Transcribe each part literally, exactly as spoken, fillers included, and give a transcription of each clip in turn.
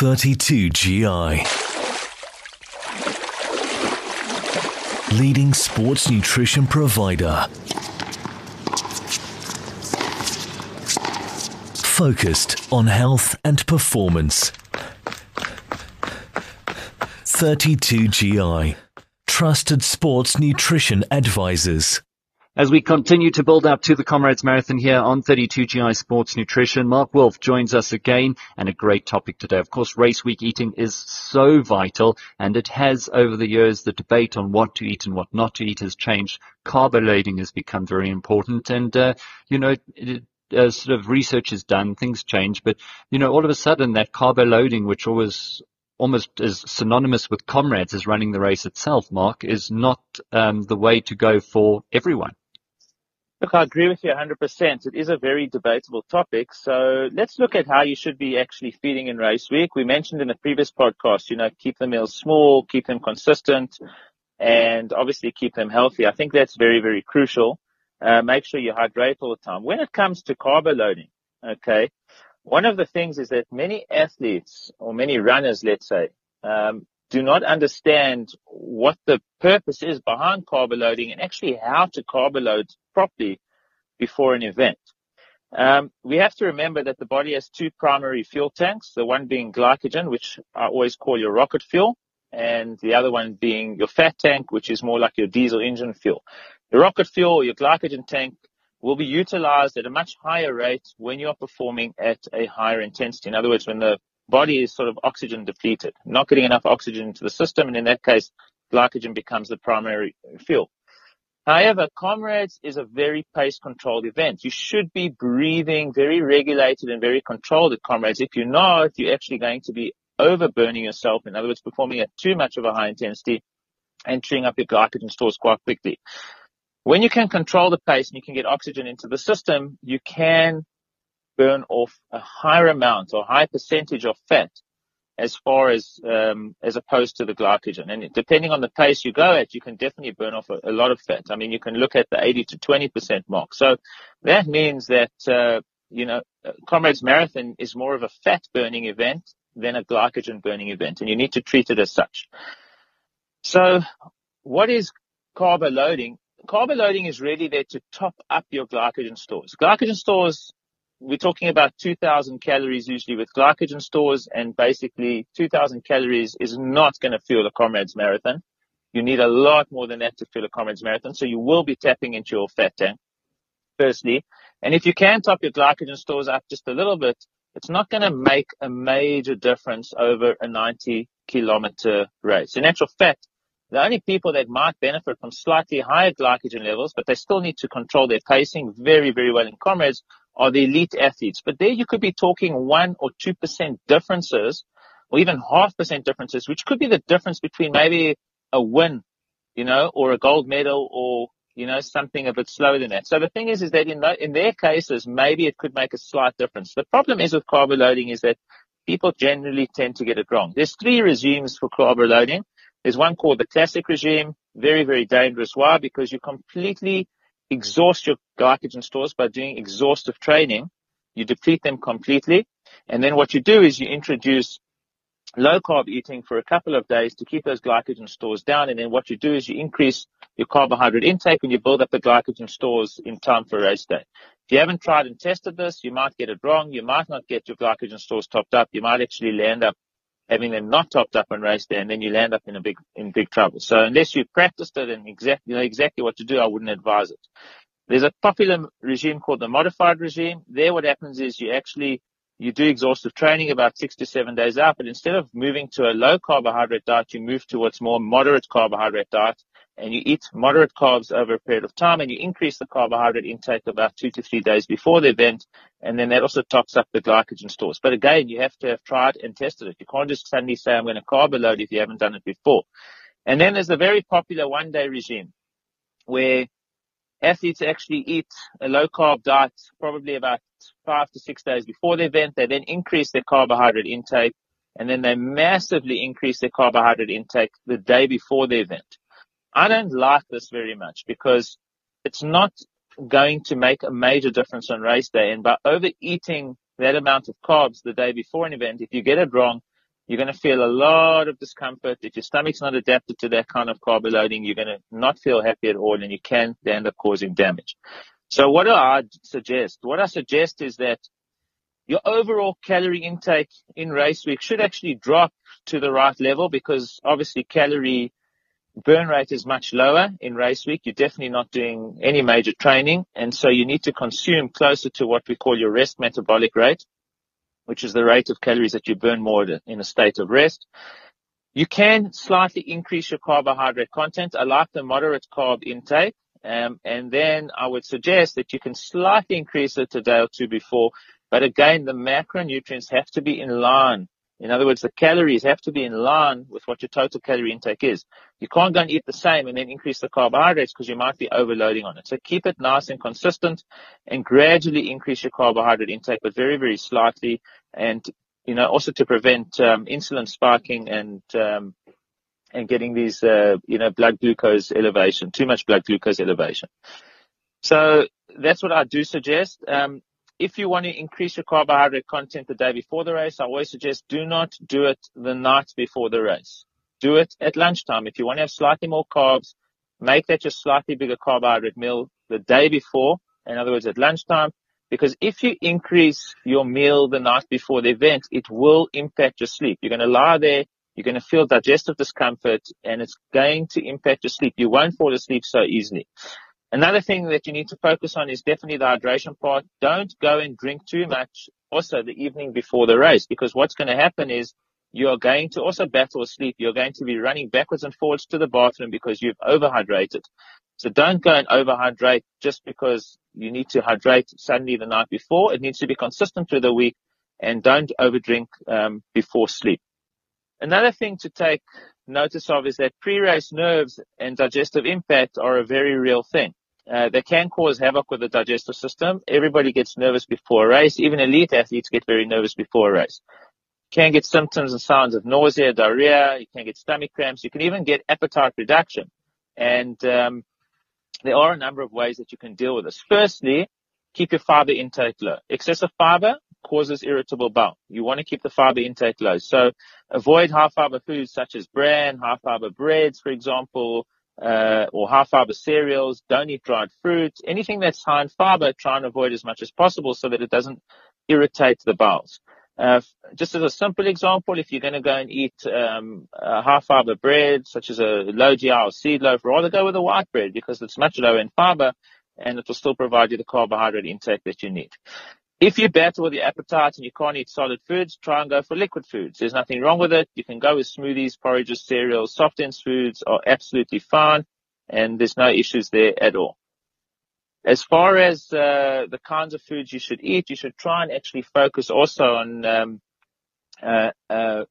thirty-two G I. Leading sports nutrition provider. Focused on health and performance. thirty-two G I. Trusted sports nutrition advisors. As we continue to build up to the Comrades Marathon here on thirty-two G I Sports Nutrition, Mark Wolf joins us again, and a great topic today. Of course, race week eating is so vital, and it has over the years. The debate on what to eat and what not to eat has changed. Carb loading has become very important, and, uh, you know, it, uh, sort of research is done, things change, but, you know, all of a sudden that carb loading, which always almost as synonymous with Comrades as running the race itself, Mark, is not um, the way to go for everyone. Look, I agree with you one hundred percent. It is a very debatable topic. So let's look at how you should be actually feeding in race week. We mentioned in the previous podcast, you know, keep the meals small, keep them consistent, and obviously keep them healthy. I think that's very, very crucial. Uh, make sure you hydrate all the time. When it comes to carb loading, okay, one of the things is that many athletes or many runners, let's say, um, do not understand what the purpose is behind carb loading and actually how to carb load properly before an event. Um, we have to remember that the body has two primary fuel tanks, the one being glycogen, which I always call your rocket fuel, and the other one being your fat tank, which is more like your diesel engine fuel. The rocket fuel, or your glycogen tank, will be utilized at a much higher rate when you are performing at a higher intensity. In other words, when the body is sort of oxygen depleted, not getting enough oxygen into the system, and in that case, glycogen becomes the primary fuel. However, Comrades is a very pace-controlled event. You should be breathing very regulated and very controlled at Comrades. If you're not, you're actually going to be overburning yourself, in other words, performing at too much of a high intensity and chewing up your glycogen stores quite quickly. When you can control the pace and you can get oxygen into the system, you can burn off a higher amount or high percentage of fat as far as um, as opposed to the glycogen. And depending on the pace you go at, you can definitely burn off a, a lot of fat. I mean, you can look at the eighty to twenty percent mark. So that means that, uh, you know, Comrades Marathon is more of a fat burning event than a glycogen burning event, and you need to treat it as such. So what is carb loading? Carb loading is really there to top up your glycogen stores. Glycogen stores, we're talking about two thousand calories usually with glycogen stores, and basically two thousand calories is not going to fuel a Comrades Marathon. You need a lot more than that to fuel a Comrades Marathon, so you will be tapping into your fat tank, firstly. And if you can top your glycogen stores up just a little bit, it's not going to make a major difference over a ninety kilometer race. In actual fact, the only people that might benefit from slightly higher glycogen levels, but they still need to control their pacing very, very well in Comrades, are the elite athletes. But there you could be talking one or two percent differences, or even half percent differences, which could be the difference between maybe a win, you know, or a gold medal, or, you know, something a bit slower than that. So the thing is, is that in, the, in their cases, maybe it could make a slight difference. The problem is with carb loading is that people generally tend to get it wrong. There's three regimes for carb loading. There's one called the classic regime, very, very dangerous. Why? Because you completely exhaust your glycogen stores by doing exhaustive training. You deplete them completely. And then what you do is you introduce low carb eating for a couple of days to keep those glycogen stores down. And then what you do is you increase your carbohydrate intake and you build up the glycogen stores in time for race day. If you haven't tried and tested this, you might get it wrong. You might not get your glycogen stores topped up. You might actually land up having them not topped up on race day, and then you land up in a big, in big trouble. So unless you've practiced it and exactly, you know exactly what to do, I wouldn't advise it. There's a popular regime called the modified regime. There what happens is you actually, you do exhaustive training about six to seven days out, but instead of moving to a low carbohydrate diet, you move to what's more moderate carbohydrate diet, and you eat moderate carbs over a period of time, and you increase the carbohydrate intake about two to three days before the event, and then that also tops up the glycogen stores. But again, you have to have tried and tested it. You can't just suddenly say, I'm going to carb load if you haven't done it before. And then there's a very popular one-day regime where athletes actually eat a low-carb diet probably about five to six days before the event. They then increase their carbohydrate intake, and then they massively increase their carbohydrate intake the day before the event. I don't like this very much because it's not going to make a major difference on race day. And by overeating that amount of carbs the day before an event, if you get it wrong, you're going to feel a lot of discomfort. If your stomach's not adapted to that kind of carb loading, you're going to not feel happy at all, and you can end up causing damage. So what do I suggest? What I suggest is that your overall calorie intake in race week should actually drop to the right level, because obviously calorie burn rate is much lower in race week. You're definitely not doing any major training, and so you need to consume closer to what we call your rest metabolic rate, which is the rate of calories that you burn more in a state of rest. You can slightly increase your carbohydrate content. I like the moderate carb intake. Um, and then I would suggest that you can slightly increase it a day or two before. But again, the macronutrients have to be in line. In other words, the calories have to be in line with what your total calorie intake is. You can't go and eat the same and then increase the carbohydrates, because you might be overloading on it. So keep it nice and consistent, and gradually increase your carbohydrate intake, but very, very slightly. And, you know, also to prevent um, insulin spiking and um, and getting these, uh, you know, blood glucose elevation, too much blood glucose elevation. So that's what I do suggest. Um, if you want to increase your carbohydrate content the day before the race, I always suggest do not do it the night before the race. Do it at lunchtime. If you want to have slightly more carbs, make that your slightly bigger carbohydrate meal the day before, in other words, at lunchtime, because if you increase your meal the night before the event, it will impact your sleep. You're going to lie there. You're going to feel digestive discomfort, and it's going to impact your sleep. You won't fall asleep so easily. Another thing that you need to focus on is definitely the hydration part. Don't go and drink too much also the evening before the race, because what's going to happen is you're going to also battle with sleep. You're going to be running backwards and forwards to the bathroom because you've overhydrated. So don't go and overhydrate just because you need to hydrate suddenly the night before. It needs to be consistent through the week, and don't overdrink um, before sleep. Another thing to take notice of is that pre-race nerves and digestive impact are a very real thing. Uh, they can cause havoc with the digestive system. Everybody gets nervous before a race. Even elite athletes get very nervous before a race. You can get symptoms and signs of nausea, diarrhea. You can get stomach cramps. You can even get appetite reduction. And um, there are a number of ways that you can deal with this. Firstly, keep your fiber intake low. Excessive fiber causes irritable bowel. You want to keep the fiber intake low. So avoid high fiber foods such as bran, high fiber breads, for example, uh, or high fiber cereals. Don't eat dried fruit. Anything that's high in fiber, try and avoid as much as possible so that it doesn't irritate the bowels. Uh, just as a simple example, if you're going to go and eat um, a high fiber bread, such as a low G I or seed loaf, rather go with a white bread because it's much lower in fiber and it will still provide you the carbohydrate intake that you need. If you battle with your appetite and you can't eat solid foods, try and go for liquid foods. There's nothing wrong with it. You can go with smoothies, porridges, cereals. Soft dense foods are absolutely fine, and there's no issues there at all. As far as uh, the kinds of foods you should eat, you should try and actually focus also on um, uh, uh,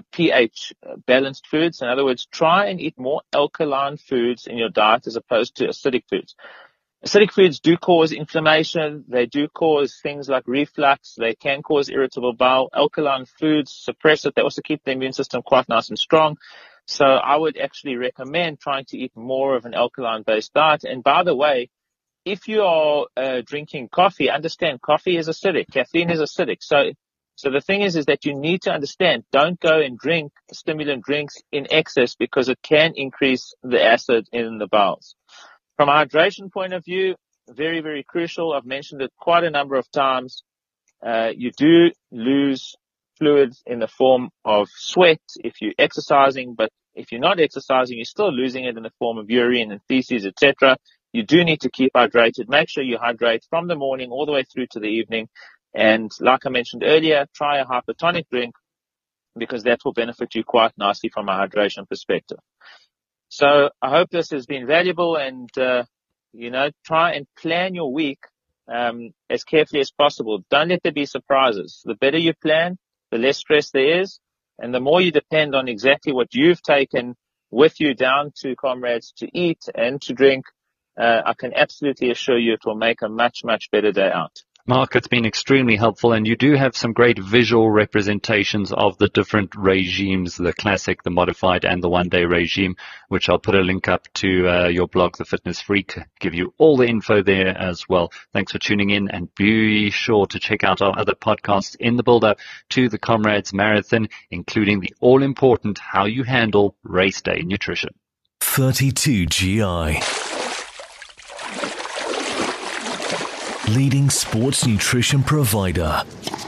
pH balanced foods. In other words, try and eat more alkaline foods in your diet as opposed to acidic foods. Acidic foods do cause inflammation. They do cause things like reflux. They can cause irritable bowel. Alkaline foods suppress it. They also keep the immune system quite nice and strong. So I would actually recommend trying to eat more of an alkaline-based diet. And by the way, if you are uh, drinking coffee, understand coffee is acidic. Caffeine is acidic. So so the thing is, is that you need to understand, don't go and drink stimulant drinks in excess because it can increase the acid in the bowels. From a hydration point of view, very, very crucial. I've mentioned it quite a number of times. Uh, you do lose fluids in the form of sweat if you're exercising, but if you're not exercising, you're still losing it in the form of urine and feces, et cetera. You do need to keep hydrated. Make sure you hydrate from the morning all the way through to the evening. And like I mentioned earlier, try a hypertonic drink because that will benefit you quite nicely from a hydration perspective. So I hope this has been valuable, and, uh, you know, try and plan your week um, as carefully as possible. Don't let there be surprises. The better you plan, the less stress there is, and the more you depend on exactly what you've taken with you down to comrades to eat and to drink, uh, I can absolutely assure you it will make a much, much better day out. Mark, it's been extremely helpful, and you do have some great visual representations of the different regimes, the classic, the modified, and the one-day regime, which I'll put a link up to uh, your blog, The Fitness Freak, give you all the info there as well. Thanks for tuning in, and be sure to check out our other podcasts in the build-up to the Comrades Marathon, including the all-important How You Handle Race Day Nutrition. thirty-two G I. Leading sports nutrition provider.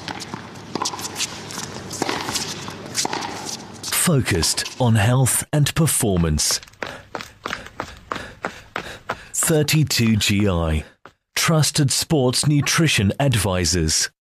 Focused on health and performance. thirty-two G I. Trusted sports nutrition advisors.